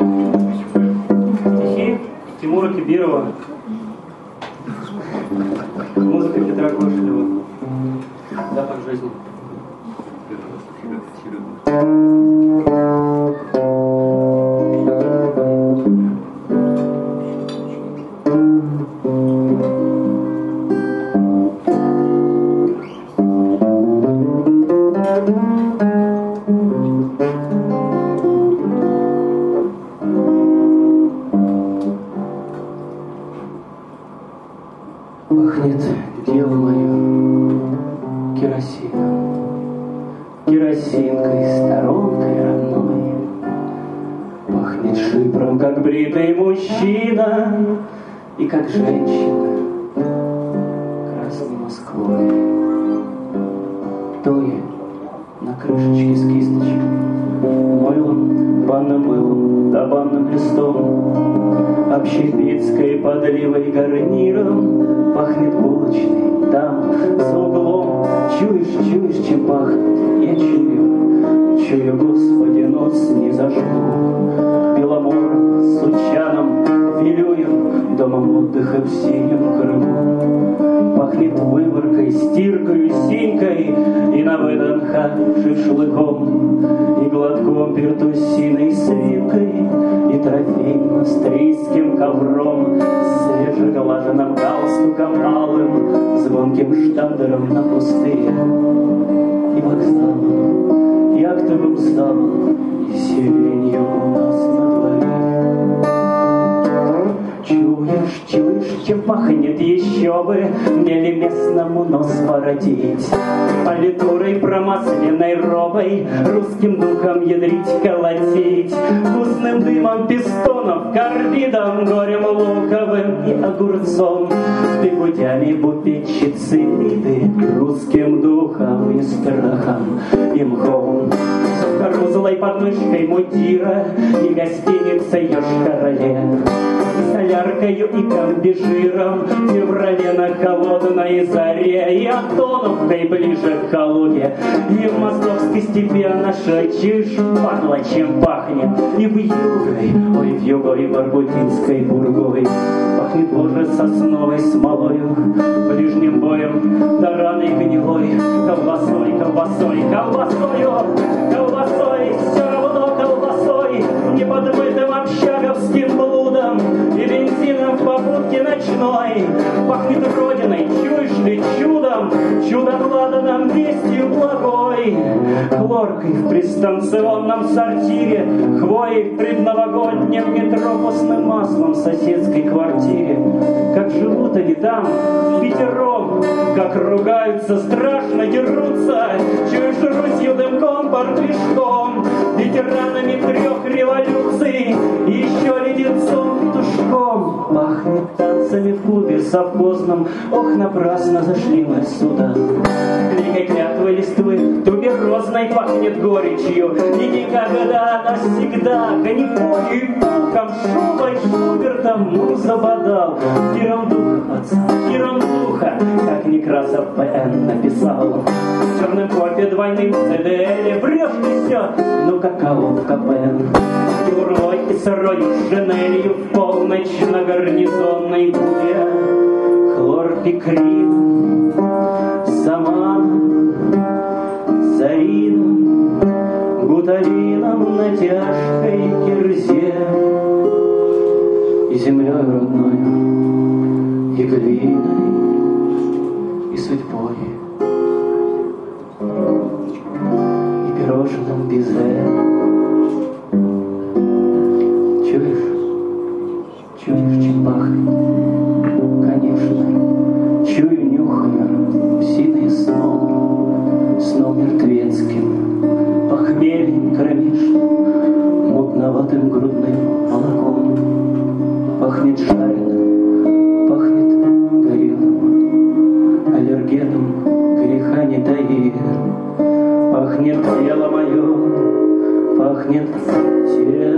Стихи Тимура Кибирова. Музыка Петра Кошелева. Запах жизни. Пахнет, дело мое, керосином, керосинкой, сторонкой родной. Пахнет шипром, как бритый мужчина, и как женщина красной Москвой. Тоя на крышечке с кисточкой, мылом, банным мылом, да банным листом, общепитской подливой гарниром. Пахнет булочной там, за углом. Чуешь, чуешь, чем пахнет? Я чую, Господи, нос не зажгу. Беломором, Сучаном, Вилюем, домом отдыха в синем Крыму. Пахнет выборкой, стиркой, синькой, и на ВДНХ шашлыком, и глотком пертусиной свинкой, и трофейным австрийским ковром, свежеглаженным галстуком алым, звонким штандером на пустыре, и вокзалом, и актовым залом, и сиренью у нас на дворе. Чуешь, чуешь, чем пахнет еще бы, мне ли местному нос воротить? Политурой промасленной робой, русским духом ядрить, колотить, вкусным дымом пистонов, карбидом, горем луковым и огурцом, бегудями бупетчицы Лиды, русским духом и страхом и мхом, карузлой подмышкой мундира и гостиницей Йошкар-Оле, и соляркою и комбижиром в феврале на холодной заре, и Антоновкой ближе к Калуге, и в московской степи наша чушь пахла, чем пахнет, и в югой, ой, в югой баргутинской бургой. Пахнет, Боже, сосновой смолою, ближним боем, да раной гнилой, колбасой, колбасой, колбасою, колбасой, все равно колбасой, неподмытым общаговским блудом и бензином в попутке ночной. Пахнет родиной, чуешь ли, чудом, чудо-ладаном, вестью благой, хлоркой в пристанционном сортире, хвоей в предновогоднем метро, постным маслом в соседской квартире. Как живут они там, впятером, как ругаются, страшно дерутся, чуешь Русью дымком, портвишком, ветеранами 3 революций, и еще леденцом петушком. Пахнет танцами в клубе совхозном, ох, напрасно зашли мы сюда. Книгой клятвы листвы туберозной пахнет горечью, и никогда, навсегда, коньяком и пухом, шубой, Шубертом, ну, забодал. Ерунду, пацан, ерунduха, как Некрасов ПН написал. В черном кофе двойным ЦДЛ врешь ты все, ну каково в КПН. Юрлой и сырою шинелью в полночь на гарнизонной губе. Хлорпикрин, саманом, зарином, гуталином на тяжкой кирзе. И землей родною, и глиной, и судьбой, и пирожным безе. Чуешь, чуешь, чем пахнет? Конечно, чую, нюхаю, синые сном мертвецким, похмельем кромешным, мутноватым грудным молоком. Пахнет жареным, пахнет горелым, аллергеном греха не таит. Пахнет тело мое, пахнет тело